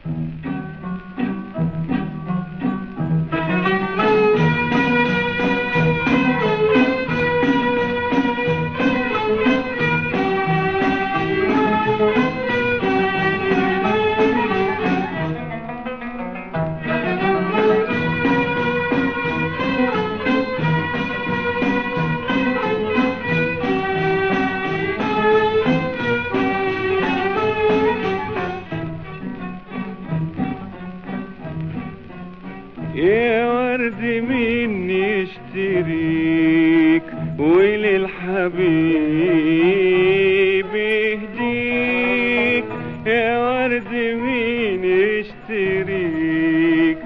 يا ورد مين يشتريك وللحبيب يهديك، يا ورد مين يشتريك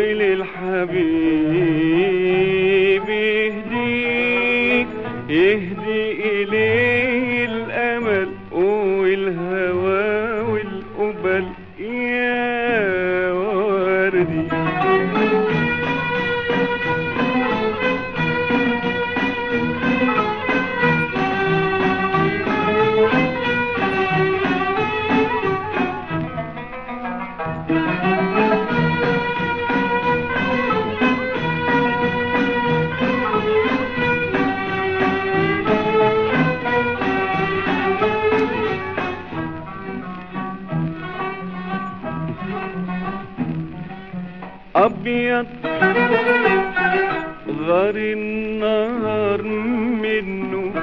وللحبيب يهديك، يهدي إليه الأمل والهوى والقبل يا وردي. أبيض غار النهار منه،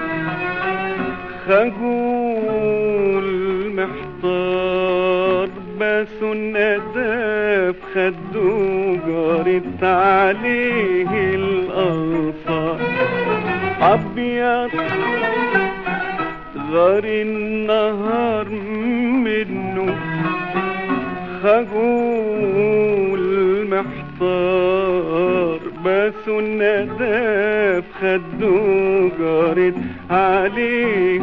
خجول محتار بس الندى في خده جارت عليه الأنصار. أبيض غار النهار منه، خجول محتار بس الندى في خده جارت عليه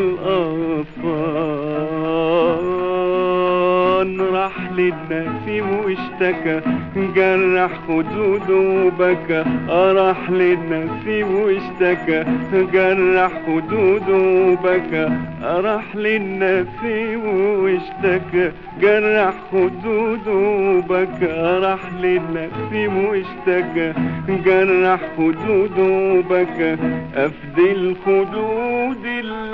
الأغصان. راح للنسيم واشتكى جرح خدوده وبكى، راح للنسيم واشتكى جرح خدوده وبكى، راح للنسيم واشتكى جرح خدوده وبكى، راح للنسيم واشتكى جرح خدوده وبكى. أفدي الخدود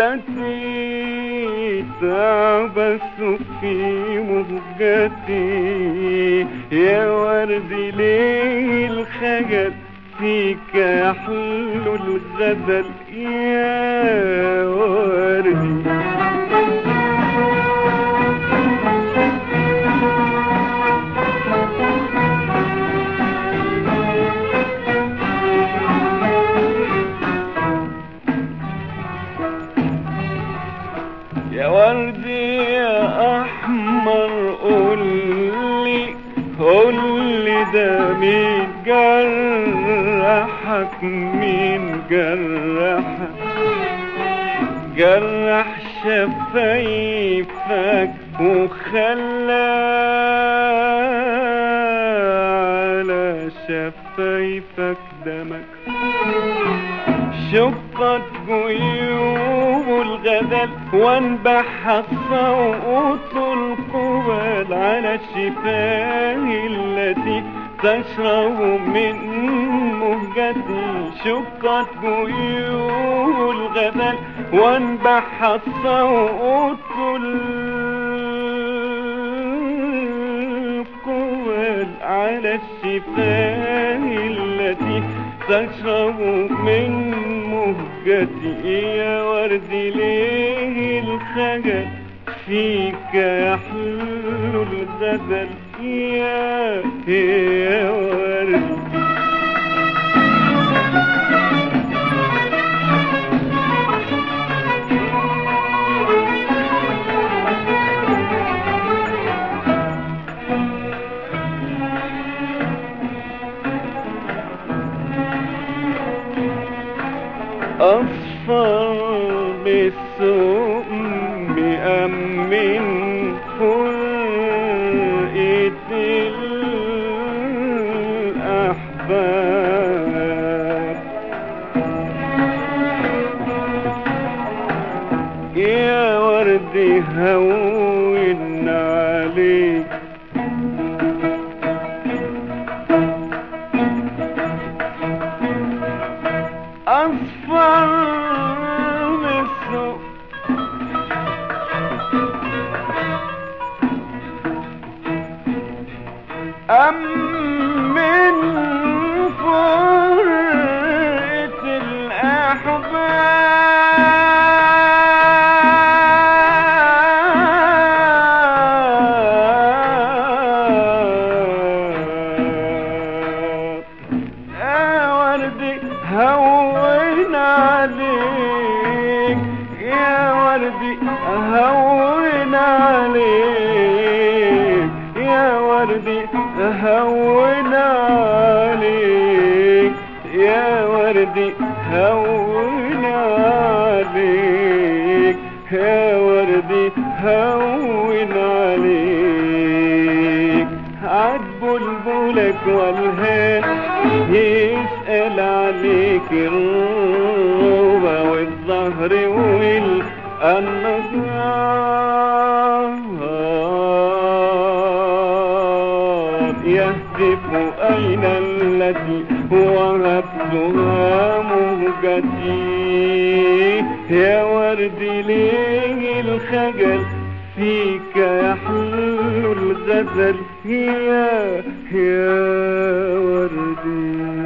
التي تعبث في مهجتي، يا وردي ليه الخجل فيك يحلو الغزل يا وردي. يا وردي يا أحمر قولي ده مين جرحك، مين جرحك، جرح شفايفك وخلى على شفايفك دمك، شقت جيوب الغزل وانبح الصوت القبل على الشفاه التي تشرب من مهجتي. شقت جيوب الغزل وانبح الصوت القبل على الشفاه التي تشرب من مهجتي، يا وردي ليه الخجل فيك يحلو الغزل يا وردي. أصفر بالسوق مأمن فرقة الأحباب، يا وردي هون عليك أم من فرقة الأحباب. يا وردي هون عليك، يا وردي هون عليك، يا وردي هون عليك، يا وردي هون عليك، يا وردي هون عليك. عاد بلبلك والهان يسأل عليك الروبة والظهر والأنهار، يهتف أين التي وهبتها مهجتي. يا وردي ليه الخجل فيك يحلو الغزل، يا وردي.